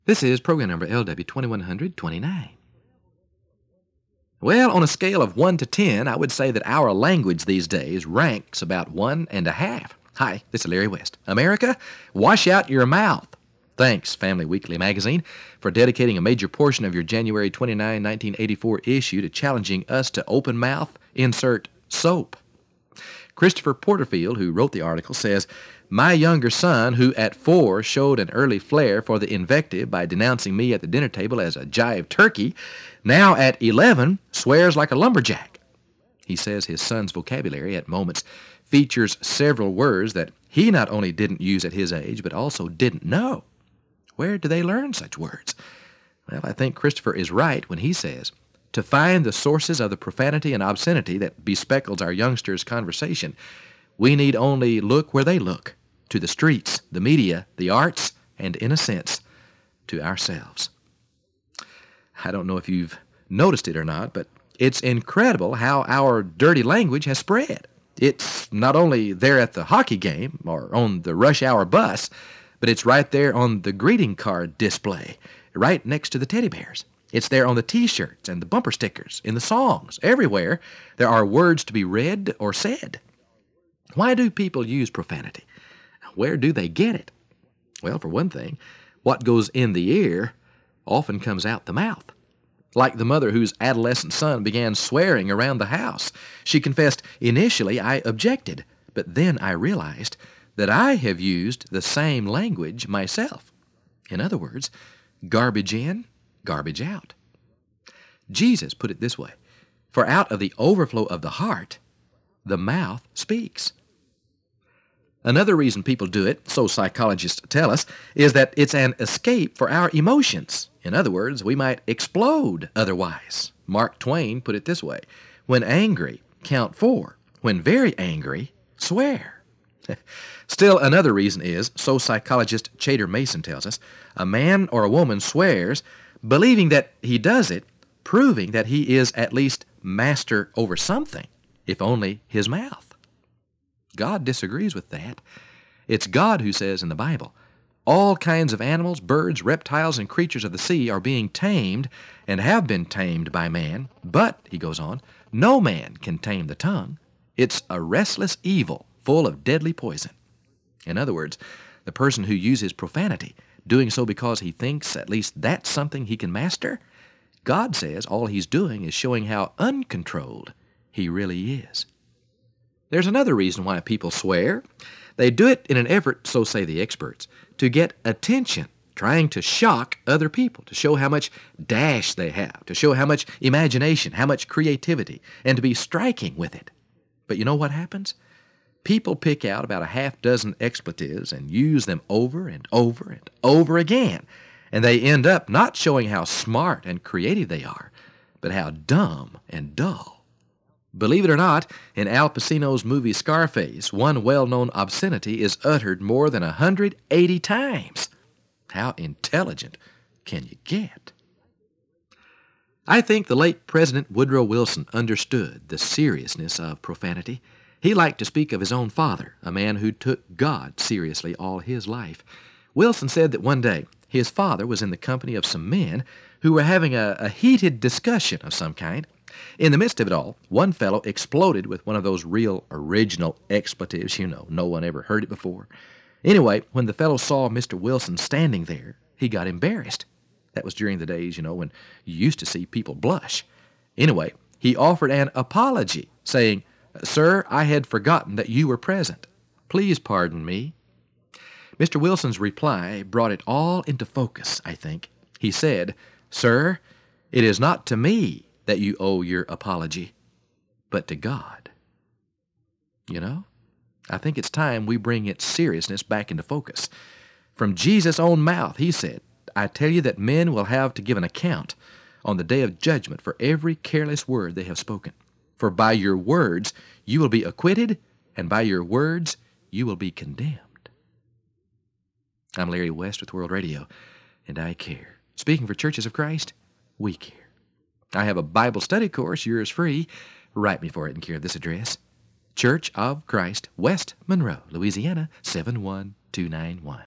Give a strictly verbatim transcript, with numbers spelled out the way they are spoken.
This is program number L W twenty-one twenty-nine. Well, on a scale of one to ten, I would say that our language these days ranks about one and a half. Hi, this is Larry West. America, wash out your mouth. Thanks, Family Weekly magazine, for dedicating a major portion of your January twenty-ninth, nineteen eighty-four issue to challenging us to open mouth, insert soap. Christopher Porterfield, who wrote the article, says, "My younger son, who at four showed an early flair for the invective by denouncing me at the dinner table as a jive turkey, now at eleven swears like a lumberjack." He says his son's vocabulary at moments features several words that he not only didn't use at his age, but also didn't know. Where do they learn such words? Well, I think Christopher is right when he says, to find the sources of the profanity and obscenity that bespeckles our youngsters' conversation, we need only look where they look, to the streets, the media, the arts, and, in a sense, to ourselves. I don't know if you've noticed it or not, but it's incredible how our dirty language has spread. It's not only there at the hockey game or on the rush hour bus, but it's right there on the greeting card display, right next to the teddy bears. It's there on the T-shirts and the bumper stickers, in the songs. Everywhere there are words to be read or said. Why do people use profanity? Where do they get it? Well, for one thing, what goes in the ear often comes out the mouth. Like the mother whose adolescent son began swearing around the house. She confessed, "Initially I objected, but then I realized that I have used the same language myself." In other words, garbage in, garbage out. Jesus put it this way, "For out of the overflow of the heart, the mouth speaks." Another reason people do it, so psychologists tell us, is that it's an escape for our emotions. In other words, we might explode otherwise. Mark Twain put it this way, "When angry, count four. When very angry, swear." Still, another reason is, so psychologist Chater Mason tells us, a man or a woman swears, believing that he does it, proving that he is at least master over something, if only his mouth. God disagrees with that. It's God who says in the Bible, all kinds of animals, birds, reptiles, and creatures of the sea are being tamed and have been tamed by man, but, he goes on, no man can tame the tongue. It's a restless evil full of deadly poison. In other words, the person who uses profanity, doing so because he thinks at least that's something he can master, God says all he's doing is showing how uncontrolled he really is. There's another reason why people swear. They do it in an effort, so say the experts, to get attention, trying to shock other people, to show how much dash they have, to show how much imagination, how much creativity, and to be striking with it. But you know what happens? People pick out about a half dozen expletives and use them over and over and over again, and they end up not showing how smart and creative they are, but how dumb and dull. Believe it or not, in Al Pacino's movie Scarface, one well-known obscenity is uttered more than one hundred eighty times. How intelligent can you get? I think the late President Woodrow Wilson understood the seriousness of profanity. He liked to speak of his own father, a man who took God seriously all his life. Wilson said that one day his father was in the company of some men who were having a, a heated discussion of some kind. In the midst of it all, one fellow exploded with one of those real original expletives, you know, no one ever heard it before. Anyway, when the fellow saw Mister Wilson standing there, he got embarrassed. That was during the days, you know, when you used to see people blush. Anyway, he offered an apology, saying, "Sir, I had forgotten that you were present. Please pardon me." Mister Wilson's reply brought it all into focus, I think. He said, "Sir, it is not to me that you owe your apology, but to God." You know, I think it's time we bring its seriousness back into focus. From Jesus' own mouth, he said, "I tell you that men will have to give an account on the day of judgment for every careless word they have spoken. For by your words you will be acquitted, and by your words you will be condemned." I'm Larry West with World Radio, and I care. Speaking for Churches of Christ, we care. I have a Bible study course, yours free. Write me for it in care of this address, Church of Christ, West Monroe, Louisiana, seven one two nine one.